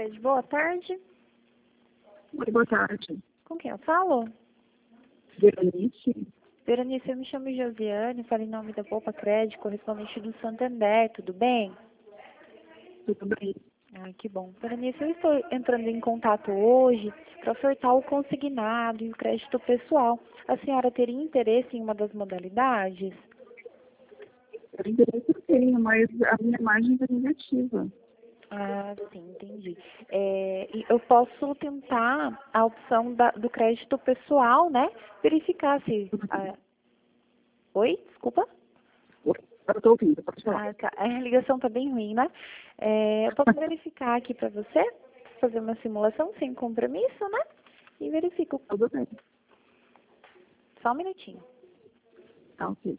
Cicred, boa tarde. Oi, boa tarde. Com quem eu falo? Veronice. Veronice, eu me chamo Josiane, falo em nome da Poupa Cred, correspondente do Santander, tudo bem? Tudo bem? Ah, que bom. Veronice, eu estou entrando em contato hoje para ofertar o consignado e o crédito pessoal. A senhora teria interesse em uma das modalidades? Eu interesse eu tenho, mas a minha margem é negativa. Ah, sim, entendi. E eu posso tentar a opção do crédito pessoal, né? Verificar se... Oi? Desculpa? Oi, eu estou ouvindo, pode falar. Ah, tá. A ligação tá bem ruim, né? Eu posso verificar aqui para você, fazer uma simulação sem compromisso, né? E verifico. Tudo bem. Só um minutinho. Tá, ok.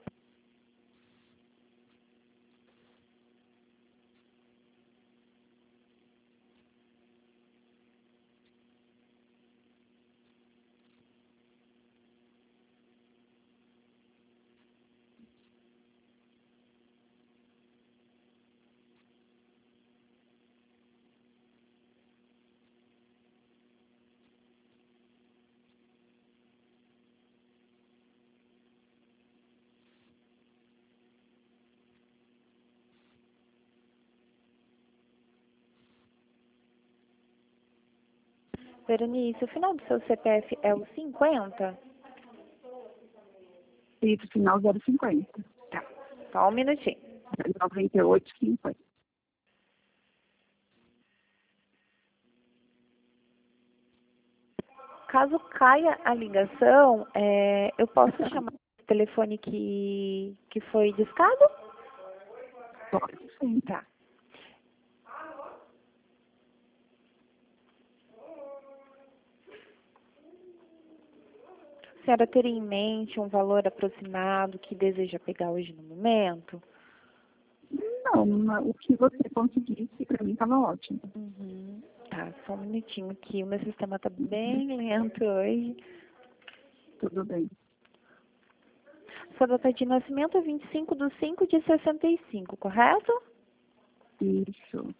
Veronice, o final do seu CPF é o 50? Isso, final 050. Tá. Só um minutinho. 98,50. Caso caia a ligação, eu posso chamar o telefone que foi discado? Pode sim. Tá. A senhora teria em mente um valor aproximado que deseja pegar hoje no momento? Não, o que você conseguisse, para mim estava ótimo. Uhum. Tá, só um minutinho aqui. O meu sistema tá bem lento hoje. Tudo bem. Sua data de nascimento é 25/5/65, correto? Isso.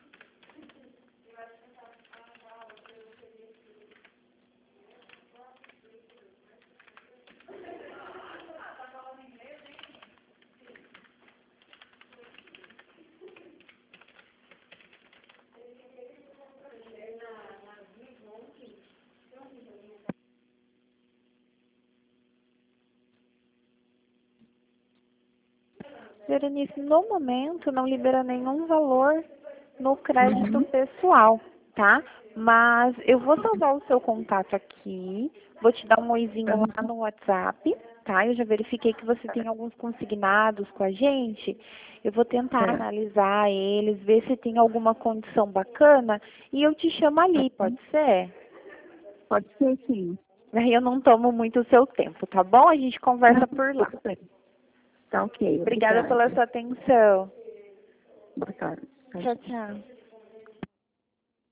Veronice, no momento não libera nenhum valor no crédito pessoal, tá? Mas eu vou salvar o seu contato aqui, vou te dar um oizinho lá no WhatsApp, tá? Eu já verifiquei que você tem alguns consignados com a gente. Eu vou tentar analisar eles, ver se tem alguma condição bacana e eu te chamo ali, pode ser? Pode ser sim. Aí eu não tomo muito o seu tempo, tá bom? A gente conversa por lá. Tudo bem. Tá ok. Obrigada pela sua atenção. Boa tarde. Tchau, tchau.